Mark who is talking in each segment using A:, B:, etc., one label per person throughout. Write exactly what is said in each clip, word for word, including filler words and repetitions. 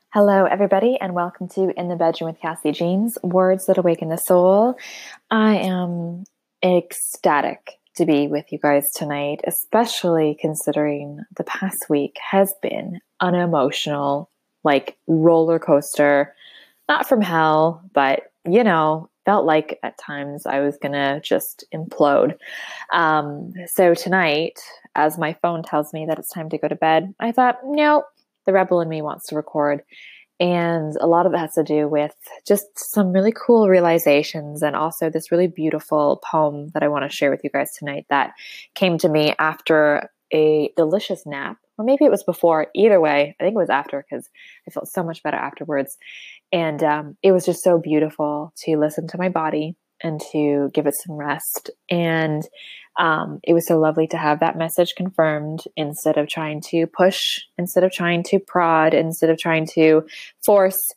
A: Hello, everybody, and welcome to In the Bedroom with Cassie Jeans, Words That Awaken the Soul. I am ecstatic to be with you guys tonight, especially considering the past week has been an emotional, like, roller coaster. Not from hell, but, you know, felt like at times I was going to just implode. Um, so tonight, as my phone tells me that it's time to go to bed, I thought, no, the rebel in me wants to record. And a lot of it has to do with just some really cool realizations and also this really beautiful poem that I want to share with you guys tonight that came to me after a delicious nap, or maybe it was before. Either way, I think it was after because I felt so much better afterwards. And um, it was just so beautiful to listen to my body and to give it some rest. And um, it was so lovely to have that message confirmed instead of trying to push, instead of trying to prod, instead of trying to force.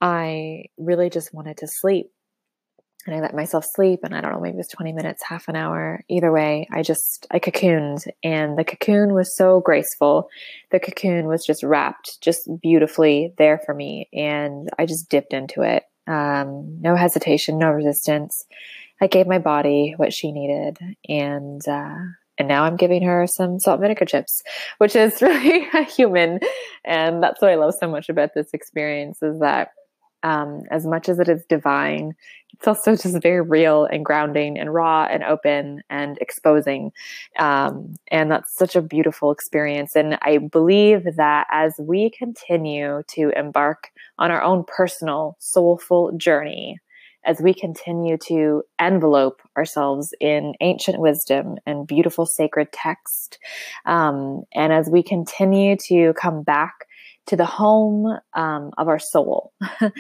A: I really just wanted to sleep. And I let myself sleep, and I don't know, maybe it was twenty minutes, half an hour. Either way, I just, I cocooned, and the cocoon was so graceful. The cocoon was just wrapped just beautifully there for me, and I just dipped into it. Um, no hesitation, no resistance. I gave my body what she needed, and uh, and now I'm giving her some salt and vinegar chips, which is really human. And that's what I love so much about this experience is that um, as much as it is divine, it's also just very real and grounding and raw and open and exposing. Um, and that's such a beautiful experience. And I believe that as we continue to embark on our own personal soulful journey, as we continue to envelope ourselves in ancient wisdom and beautiful sacred text, um, and as we continue to come back to the home um, of our soul,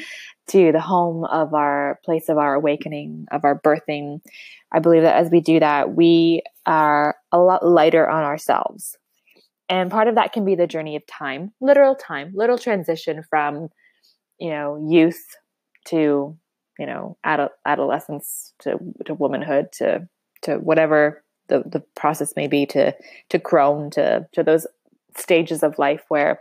A: to the home of our place of our awakening, of our birthing, I believe that as we do that, we are a lot lighter on ourselves. And part of that can be the journey of time, literal time, literal transition from, you know, youth to, you know, adult, adolescence to, to womanhood to, to whatever the, the process may be, to, to crone, to, to those stages of life where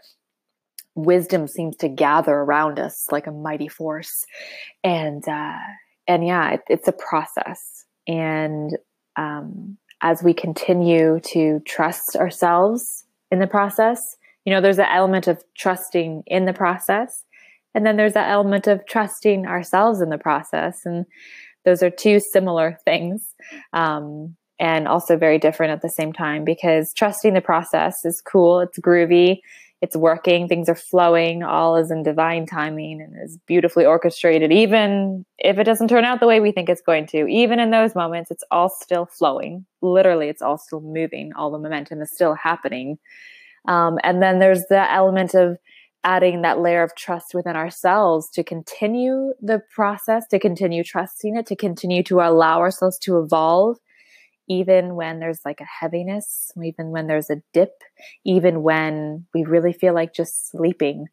A: wisdom seems to gather around us like a mighty force. And, uh, and yeah, it, it's a process. And, um, as we continue to trust ourselves in the process, you know, there's an element of trusting in the process. And then there's that element of trusting ourselves in the process. And those are two similar things. Um, and also very different at the same time, because trusting the process is cool. It's groovy. It's working. Things are flowing. All is in divine timing and is beautifully orchestrated. Even if it doesn't turn out the way we think it's going to, even in those moments, it's all still flowing. Literally, it's all still moving. All the momentum is still happening. Um, and then there's the element of adding that layer of trust within ourselves to continue the process, to continue trusting it, to continue to allow ourselves to evolve, even when there's like a heaviness, even when there's a dip, even when we really feel like just sleeping,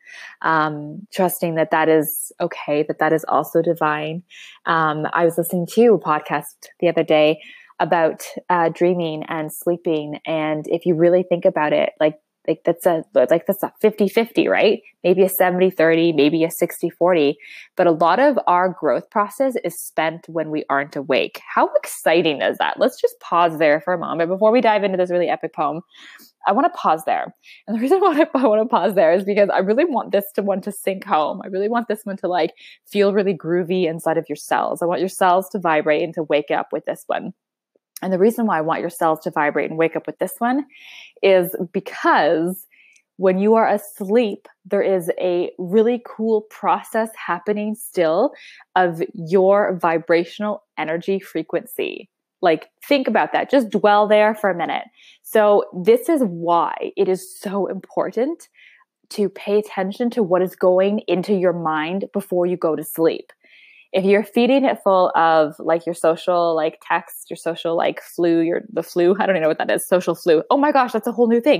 A: um, trusting that that is okay, that that is also divine. Um, I was listening to a podcast the other day about uh, dreaming and sleeping. And if you really think about it, like, Like that's a, like that's a fifty-fifty, right? Maybe a seventy-thirty, maybe a sixty-forty. But a lot of our growth process is spent when we aren't awake. How exciting is that? Let's just pause there for a moment before we dive into this really epic poem. I want to pause there. And the reason why I want to pause there is because I really want this to one to sink home. I really want this one to like feel really groovy inside of your cells. I want your cells to vibrate and to wake up with this one. And the reason why I want your cells to vibrate and wake up with this one is because when you are asleep, there is a really cool process happening still of your vibrational energy frequency. Like, think about that. Just dwell there for a minute. So this is why it is so important to pay attention to what is going into your mind before you go to sleep. If you're feeding it full of like your social like text, your social like flu, your the flu, I don't even know what that is, social flu. Oh my gosh, that's a whole new thing.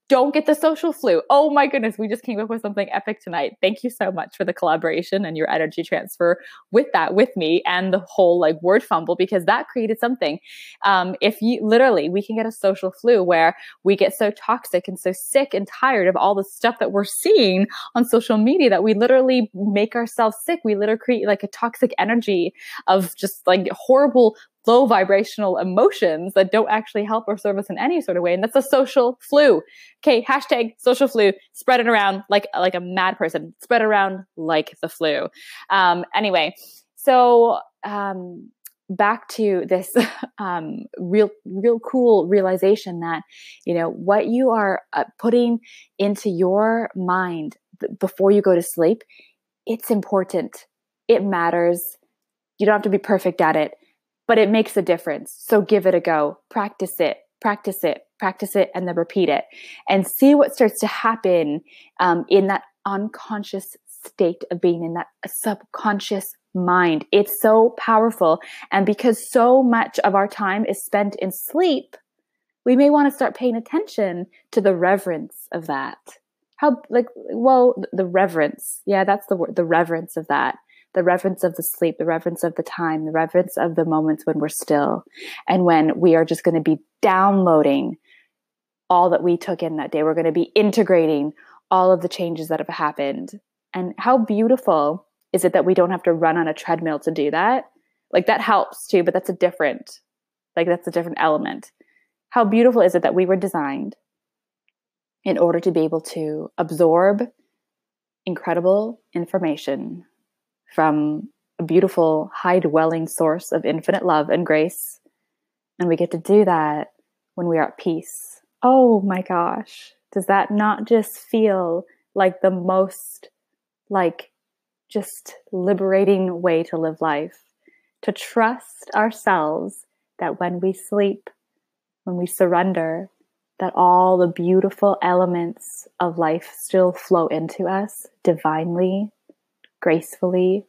A: don't get the social flu. Oh my goodness, we just came up with something epic tonight. Thank you so much for the collaboration and your energy transfer with that, with me, and the whole like word fumble, because that created something. Um, if you literally, we can get a social flu where we get so toxic and so sick and tired of all the stuff that we're seeing on social media that we literally make ourselves sick. We literally create like a toxic energy of just like horrible low vibrational emotions that don't actually help or serve us in any sort of way. And that's a social flu. Okay. Hashtag social flu, spread it around like, like a mad person, spread it around like the flu. Um, anyway, so, um, back to this, um, real, real cool realization that, you know, what you are uh, putting into your mind b- before you go to sleep, it's important. It matters. You don't have to be perfect at it, but it makes a difference. So give it a go. Practice it, practice it, practice it, and then repeat it. And see what starts to happen um, in that unconscious state of being, in that subconscious mind. It's so powerful. And because so much of our time is spent in sleep, we may want to start paying attention to the reverence of that. How, like, well, the reverence. Yeah, that's the word, the reverence of that. The reverence of the sleep, the reverence of the time, the reverence of the moments when we're still, and when we are just going to be downloading all that we took in that day. We're going to be integrating all of the changes that have happened. And how beautiful is it that we don't have to run on a treadmill to do that? Like, that helps too, but that's a different, like that's a different element. How beautiful is it that we were designed in order to be able to absorb incredible information from a beautiful, high-dwelling source of infinite love and grace. And we get to do that when we are at peace. Oh my gosh. Does that not just feel like the most, like, just liberating way to live life? To trust ourselves that when we sleep, when we surrender, that all the beautiful elements of life still flow into us divinely, gracefully.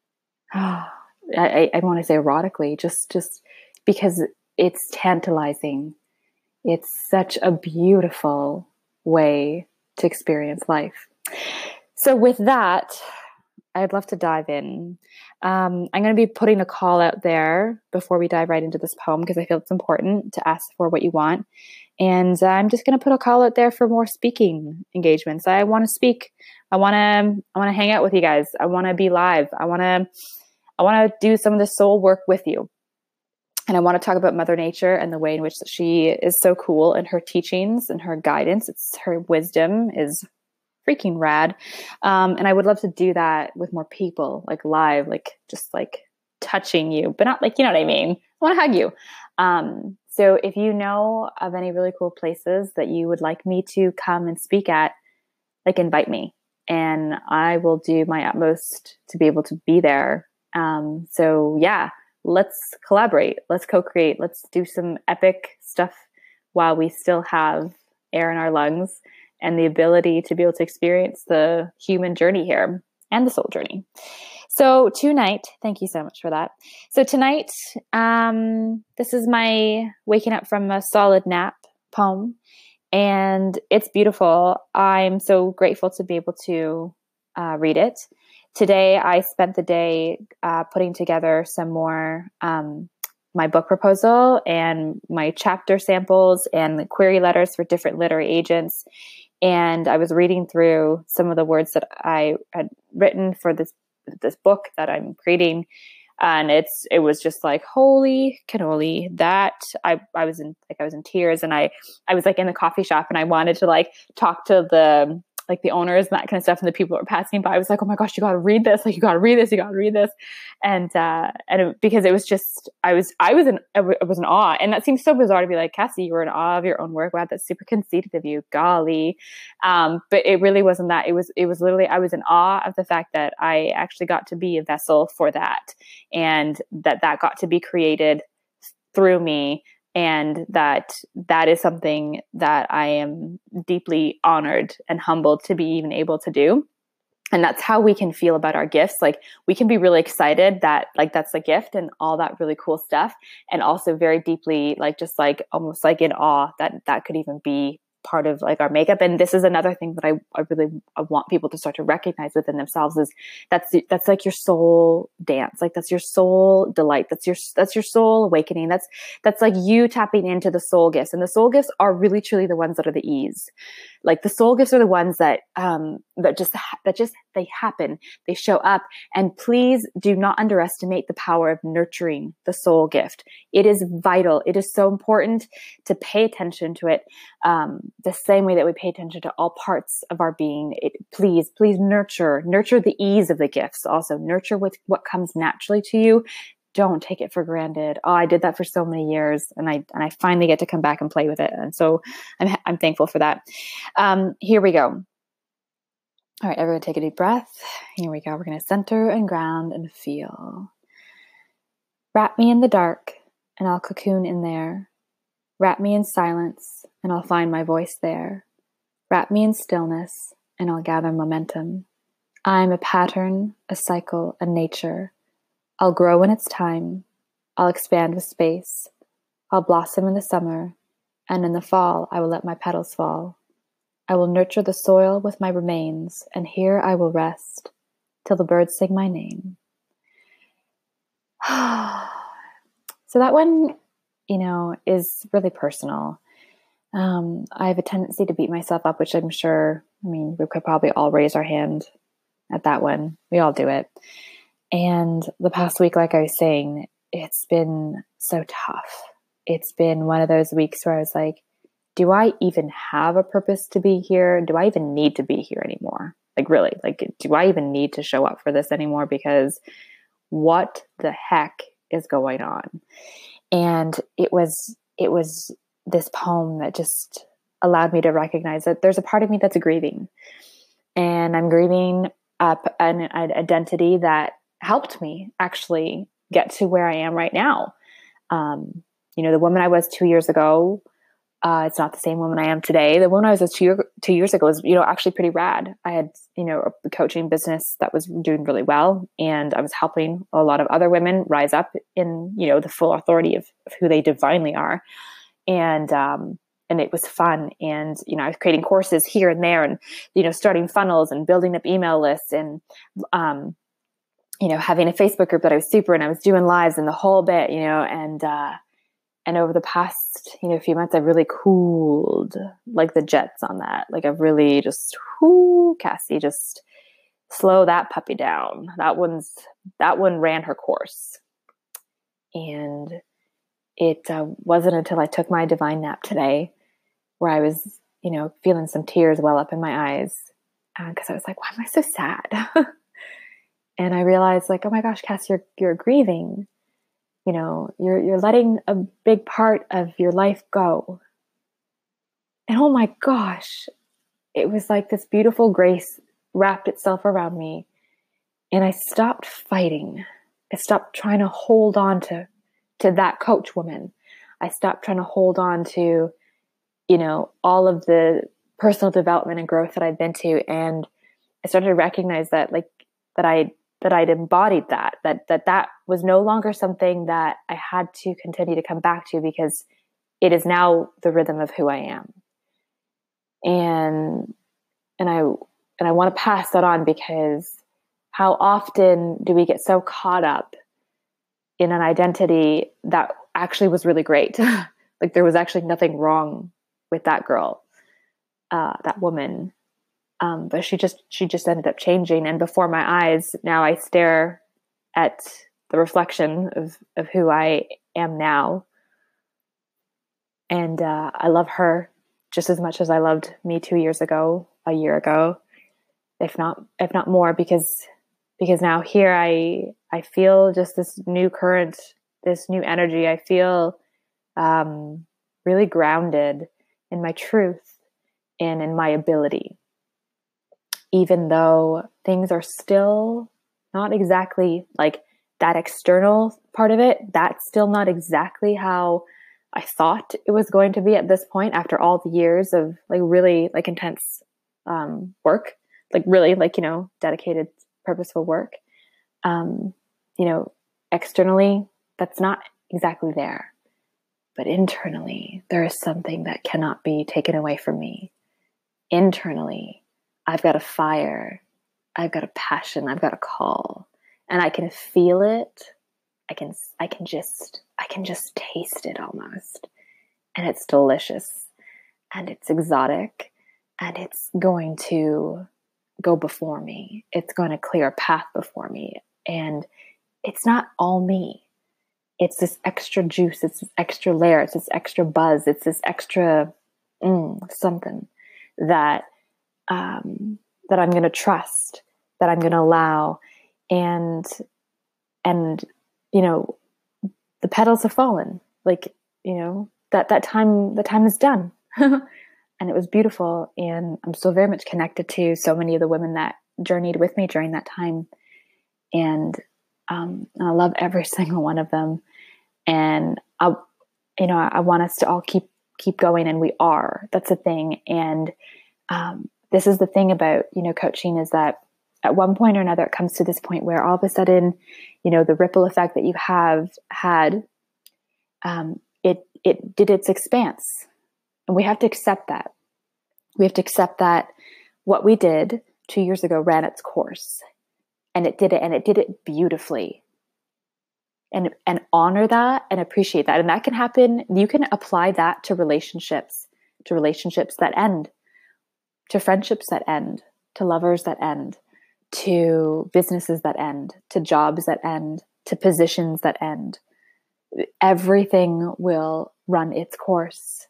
A: I, I, I want to say erotically, just, just because it's tantalizing. It's such a beautiful way to experience life. So with that, I'd love to dive in. Um, I'm going to be putting a call out there before we dive right into this poem, because I feel it's important to ask for what you want. And I'm just going to put a call out there for more speaking engagements. I want to speak. I want to, I want to hang out with you guys. I want to be live. I want to, I want to do some of the soul work with you. And I want to talk about Mother Nature and the way in which she is so cool in her teachings and her guidance. It's her wisdom is freaking rad. Um, and I would love to do that with more people, like live, like just like touching you, but not like, you know what I mean? I want to hug you. Um, so if you know of any really cool places that you would like me to come and speak at, like invite me and I will do my utmost to be able to be there. Um, so yeah, let's collaborate. Let's co-create. Let's do some epic stuff while we still have air in our lungs and the ability to be able to experience the human journey here and the soul journey. So tonight, thank you so much for that. So tonight, um, this is my waking up from a solid nap poem, and it's beautiful. I'm so grateful to be able to uh, read it. Today, I spent the day uh, putting together some more um, my book proposal and my chapter samples and the query letters for different literary agents. And I was reading through some of the words that I had written for this this book that I'm creating, and it's it was just like, holy cannoli, that I I was in like I was in tears, and I I was like in the coffee shop, and I wanted to like talk to the like the owners and that kind of stuff, and the people that were passing by. I was like, oh my gosh, you got to read this, like you got to read this, you got to read this, and uh, and it, because it was just I was I was in I was in awe, and that seems so bizarre to be like, Cassie, you were in awe of your own work. Wow, that's super conceited of you, golly. Um, but it really wasn't that. It was it was literally I was in awe of the fact that I actually got to be a vessel for that, and that that got to be created through me. And that that is something that I am deeply honored and humbled to be even able to do. And that's how we can feel about our gifts. Like we can be really excited that like that's a gift and all that really cool stuff. And also very deeply like just like almost like in awe that that could even be part of like our makeup. And this is another thing that I, I really I want people to start to recognize within themselves is that's, that's like your soul dance. Like that's your soul delight. That's your, that's your soul awakening. That's, that's like you tapping into the soul gifts, and the soul gifts are really truly the ones that are the ease. Like the soul gifts are the ones that, um, that just, that just, they happen, they show up. And please do not underestimate the power of nurturing the soul gift. It is vital. It is so important to pay attention to it. Um, the same way that we pay attention to all parts of our being. It, please, please nurture, nurture the ease of the gifts. Also nurture with what comes naturally to you. Don't take it for granted. Oh, I did that for so many years, and I and I finally get to come back and play with it, and so I'm I'm thankful for that. Um, here we go. All right, everyone, take a deep breath. Here we go. We're going to center and ground and feel. Wrap me in the dark, and I'll cocoon in there. Wrap me in silence, and I'll find my voice there. Wrap me in stillness, and I'll gather momentum. I'm a pattern, a cycle, a nature. I'll grow when it's time. I'll expand with space. I'll blossom in the summer, and in the fall I will let my petals fall. I will nurture the soil with my remains, and here I will rest till the birds sing my name. So that one, you know, is really personal. Um, I have a tendency to beat myself up, which I'm sure, I mean, we could probably all raise our hand at that one. We all do it. And the past week, like I was saying, it's been so tough. It's been one of those weeks where I was like, do I even have a purpose to be here? Do I even need to be here anymore? Like really, like, do I even need to show up for this anymore? Because what the heck is going on? And it was, it was this poem that just allowed me to recognize that there's a part of me that's grieving, and I'm grieving up an, an identity that helped me actually get to where I am right now. Um, you know, the woman I was two years ago, uh, it's not the same woman I am today. The woman I was two, two years ago was, you know, actually pretty rad. I had, you know, a coaching business that was doing really well, and I was helping a lot of other women rise up in, you know, the full authority of, of who they divinely are. And, um, and it was fun. And, you know, I was creating courses here and there, and, you know, starting funnels and building up email lists, and, um, you know, having a Facebook group that I was super in. I was doing lives and the whole bit, you know, and, uh, and over the past, you know, few months, I've really cooled like the jets on that. Like I've really just, whoo, Cassie, just slow that puppy down. That one's, that one ran her course. And it uh, wasn't until I took my divine nap today where I was, you know, feeling some tears well up in my eyes. Uh, Cause I was like, why am I so sad? And I realized like, oh my gosh, Cass, you're, you're grieving, you know, you're, you're letting a big part of your life go. And oh my gosh, it was like this beautiful grace wrapped itself around me. And I stopped fighting. I stopped trying to hold on to, to that coach woman. I stopped trying to hold on to, you know, all of the personal development and growth that I'd been to. And I started to recognize that like, that I that I'd embodied that, that, that that was no longer something that I had to continue to come back to, because it is now the rhythm of who I am. And, and I, and I want to pass that on, because how often do we get so caught up in an identity that actually was really great? Like there was actually nothing wrong with that girl, uh, that woman. Um, but she just, she just ended up changing. And before my eyes, now I stare at the reflection of, of who I am now. And, uh, I love her just as much as I loved me two years ago, a year ago, if not, if not more, because, because now here I, I feel just this new current, this new energy. I feel, um, really grounded in my truth and in my ability. Even though things are still not exactly like that external part of it, that's still not exactly how I thought it was going to be at this point, after all the years of like really like intense um, work, like really like, you know, dedicated, purposeful work. Um, you know, externally, that's not exactly there. but internally, there is something that cannot be taken away from me. Internally, I've got a fire, I've got a passion, I've got a call, and I can feel it. I can, I can just, I can just taste it almost. And it's delicious and it's exotic and it's going to go before me. It's going to clear a path before me. And it's not all me. It's this extra juice. It's this extra layer. It's this extra buzz. It's this extra mm, something that, um, that I'm going to trust, that I'm going to allow. And, and, you know, the petals have fallen. Like, you know, that, that time, the time is done. And it was beautiful. And I'm still very much connected to so many of the women that journeyed with me during that time. And, um, I love every single one of them. And I, you know, I want us to all keep, keep going. And we are, that's the thing. And, um, this is the thing about, you know, coaching is that at one point or another, it comes to this point where all of a sudden, you know, the ripple effect that you have had, um, it, it did its expanse. And we have to accept that. We have to accept that what we did two years ago ran its course, and it did it, and it did it beautifully. And, and honor that and appreciate that. And that can happen. You can apply that to relationships, to relationships that end, to friendships that end, to lovers that end, to businesses that end, to jobs that end, to positions that end. Everything will run its course.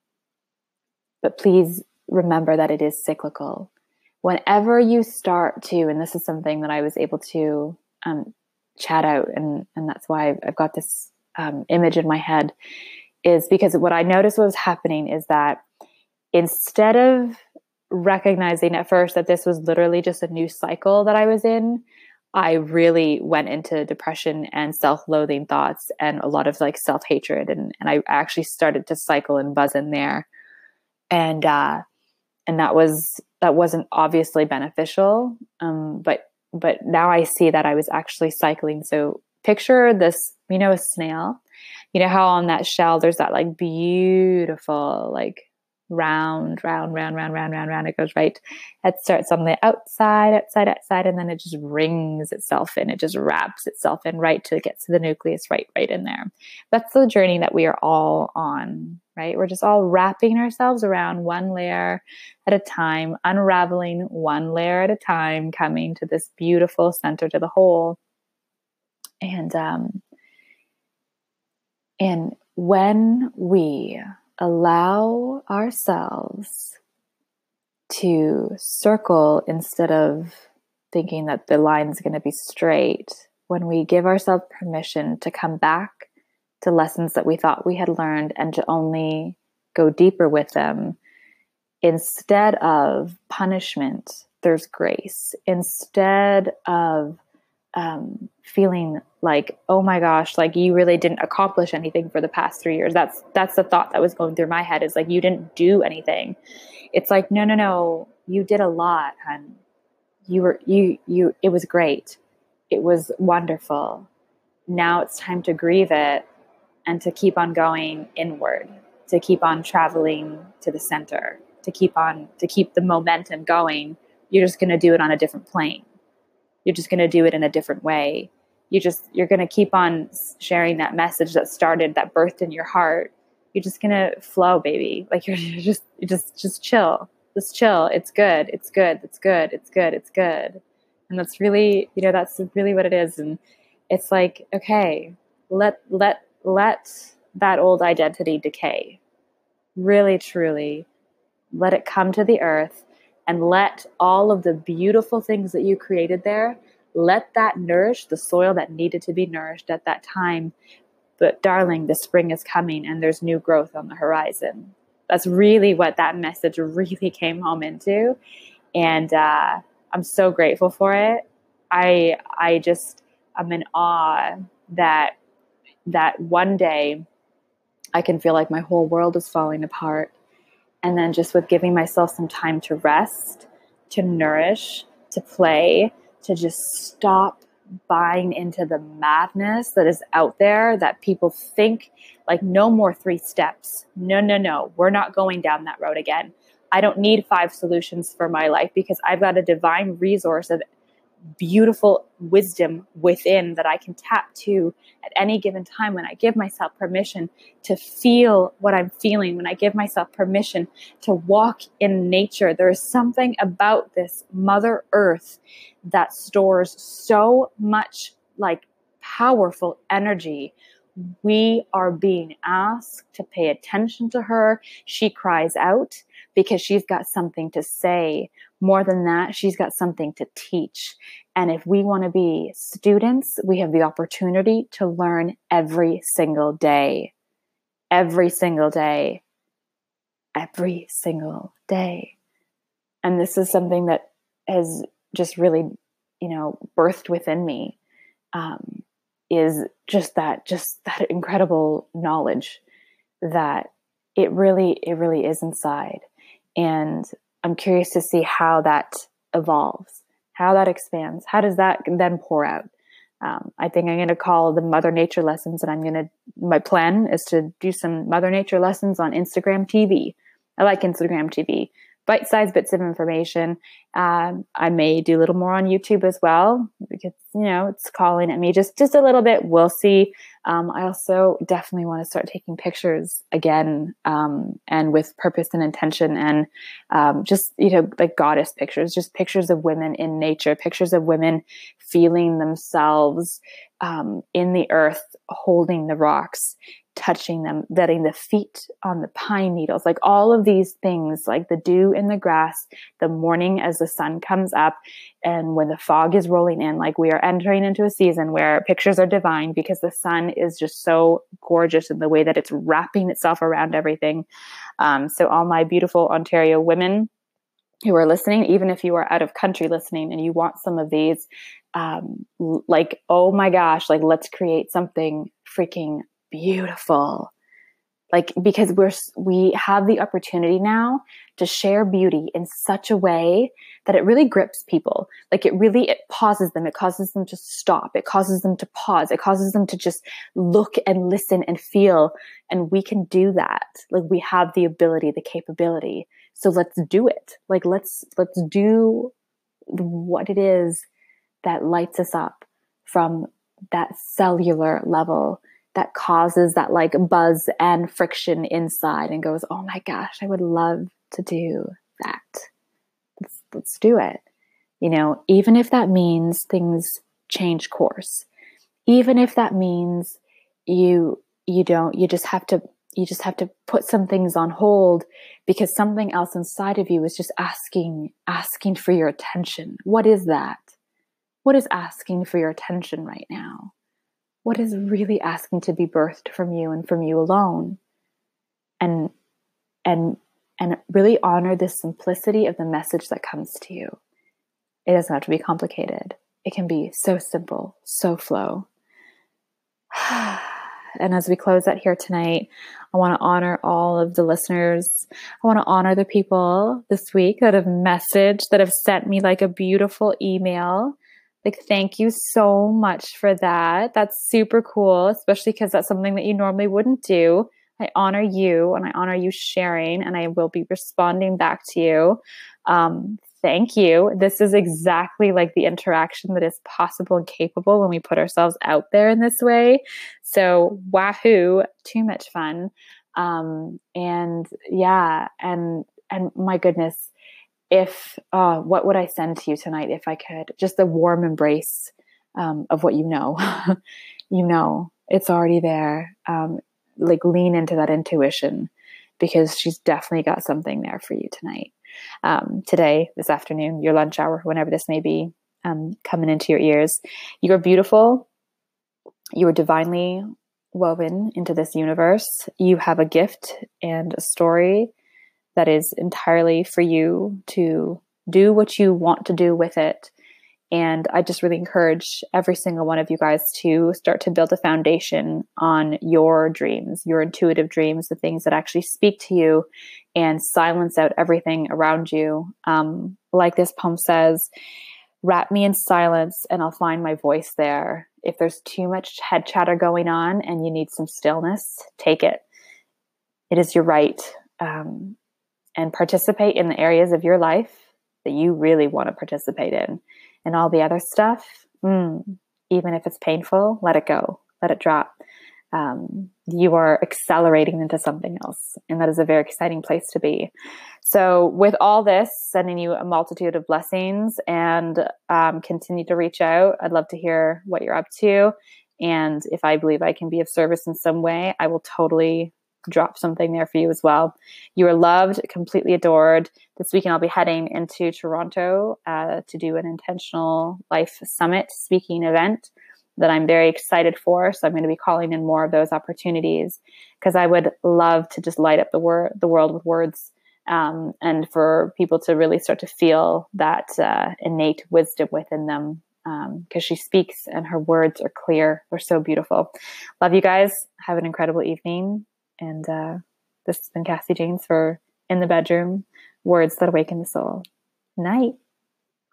A: But please remember that it is cyclical. Whenever you start to, and this is something that I was able to um, chat out, and, and that's why I've, I've got this um, image in my head, is because what I noticed was happening is that instead of recognizing at first that this was literally just a new cycle that I was in, I really went into depression and self-loathing thoughts and a lot of like self-hatred. And, and I actually started to cycle and buzz in there. And, uh, and that was, that wasn't obviously beneficial. Um, but, but now I see that I was actually cycling. So picture this, you know, a snail, you know how on that shell, there's that like beautiful, like round, round, round, round, round, round, round. It goes right. It starts on the outside, outside, outside, and then it just rings itself in. It just wraps itself in right till it gets to the nucleus, right, right in there. That's the journey that we are all on, right? We're just all wrapping ourselves around one layer at a time, unraveling one layer at a time, coming to this beautiful center to the whole. And, um, and when we allow ourselves to circle instead of thinking that the line's going to be straight, when we give ourselves permission to come back to lessons that we thought we had learned and to only go deeper with them, instead of punishment, there's grace. Instead of um, feeling like, oh my gosh, like you really didn't accomplish anything for the past three years. That's, that's the thought that was going through my head, is like, you didn't do anything. It's like, no, no, no, you did a lot, hon. You were, you, you, it was great. It was wonderful. Now it's time to grieve it and to keep on going inward, to keep on traveling to the center, to keep on, to keep the momentum going. You're just going to do it on a different plane. You're just going to do it in a different way. You just, you're going to keep on sharing that message that started, that birthed in your heart. You're just going to flow, baby. Like you're, you're just, you just, just chill, just chill. It's good. It's good. It's good. It's good. It's good. And that's really, you know, that's really what it is. And it's like, okay, let, let, let that old identity decay. Really, truly let it come to the earth. And let all of the beautiful things that you created there, let that nourish the soil that needed to be nourished at that time. But darling, the spring is coming and there's new growth on the horizon. That's really what that message really came home into. And uh, I'm so grateful for it. I I just, I'm in awe that, that one day I can feel like my whole world is falling apart. And then just with giving myself some time to rest, to nourish, to play, to just stop buying into the madness that is out there, that people think like no more three steps. No, no, no. We're not going down that road again. I don't need five solutions for my life because I've got a divine resource of beautiful wisdom within that I can tap to at any given time when I give myself permission to feel what I'm feeling, when I give myself permission to walk in nature. There is something about this Mother Earth that stores so much like powerful energy. We are being asked to pay attention to her. She cries out because she's got something to say. More than that, she's got something to teach. And if we want to be students, we have the opportunity to learn every single day. Every single day. Every single day. And this is something that has just really, you know, birthed within me. Um, is just that, just that incredible knowledge that it really, it really is inside. And I'm curious to see how that evolves, how that expands. How does that then pour out? Um, I think I'm going to call the Mother Nature lessons, and I'm going to, my plan is to do some Mother Nature lessons on Instagram T V. I like Instagram T V. Bite-sized bits of information. Um, I may do a little more on YouTube as well because, you know, it's calling at me just, just a little bit. We'll see. Um, I also definitely want to start taking pictures again, um, and with purpose and intention, and um, just, you know, like goddess pictures, just pictures of women in nature, pictures of women feeling themselves um, in the earth, holding the rocks, touching them, letting the feet on the pine needles, like all of these things, like the dew in the grass, the morning as the sun comes up, and when the fog is rolling in, like we are entering into a season where pictures are divine because the sun is just so gorgeous in the way that it's wrapping itself around everything. Um, so all my beautiful Ontario women who are listening, even if you are out of country listening and you want some of these, um, like, oh my gosh, like let's create something freaking beautiful. Like, because we're, we have the opportunity now to share beauty in such a way that it really grips people. Like it really, it pauses them. It causes them to stop. It causes them to pause. It causes them to just look and listen and feel. And we can do that. Like we have the ability, the capability. So let's do it. Like, let's, let's do what it is that lights us up from that cellular level, that causes that like buzz and friction inside and goes, oh my gosh, I would love to do that. Let's, let's do it. You know, even if that means things change course, even if that means you, you don't, you just have to, you just have to put some things on hold because something else inside of you is just asking, asking for your attention. What is that? What is asking for your attention right now? What is really asking to be birthed from you and from you alone? And, and, and really honor the simplicity of the message that comes to you. It doesn't have to be complicated. It can be so simple, so flow. And as we close out here tonight, I want to honor all of the listeners. I want to honor the people this week that have messaged, that have sent me like a beautiful email. Like, thank you so much for that. That's super cool, especially because that's something that you normally wouldn't do. I honor you and I honor you sharing, and I will be responding back to you. Um, thank you. This is exactly like the interaction that is possible and capable when we put ourselves out there in this way. So, wahoo, too much fun. Um, and yeah, and, and my goodness, if, uh, what would I send to you tonight if I could? Just a warm embrace, um, of what you know. You know, it's already there. Um, like lean into that intuition because she's definitely got something there for you tonight. Um, today, this afternoon, your lunch hour, whenever this may be, um, coming into your ears. You are beautiful. You are divinely woven into this universe. You have a gift and a story that is entirely for you to do what you want to do with it. And I just really encourage every single one of you guys to start to build a foundation on your dreams, your intuitive dreams, the things that actually speak to you, and silence out everything around you. Um, like this poem says,
B: wrap me in silence and I'll find my voice there. If there's too much head chatter going on and you need some stillness, take it. It is your right. Um, and participate in the areas of your life that you really want to participate in. And all the other stuff, mm, even if it's painful, let it go. Let it drop. Um, you are accelerating into something else. And that is a very exciting place to be. So with all this, sending you a multitude of blessings, and um, continue to reach out. I'd love to hear what you're up to. And if I believe I can be of service in some way, I will totally drop something there for you as well. You are loved, completely adored. This weekend I'll be heading into Toronto uh, to do an Intentional Life Summit speaking event that I'm very excited for. So I'm going to be calling in more of those opportunities, because I would love to just light up the word, the world with words, um, and for people to really start to feel that uh, innate wisdom within them, because um, she speaks and her words are clear. They're so beautiful. Love you guys. Have an incredible evening. And uh, this has been Cassie James for In the Bedroom, Words That Awaken the Soul. Night.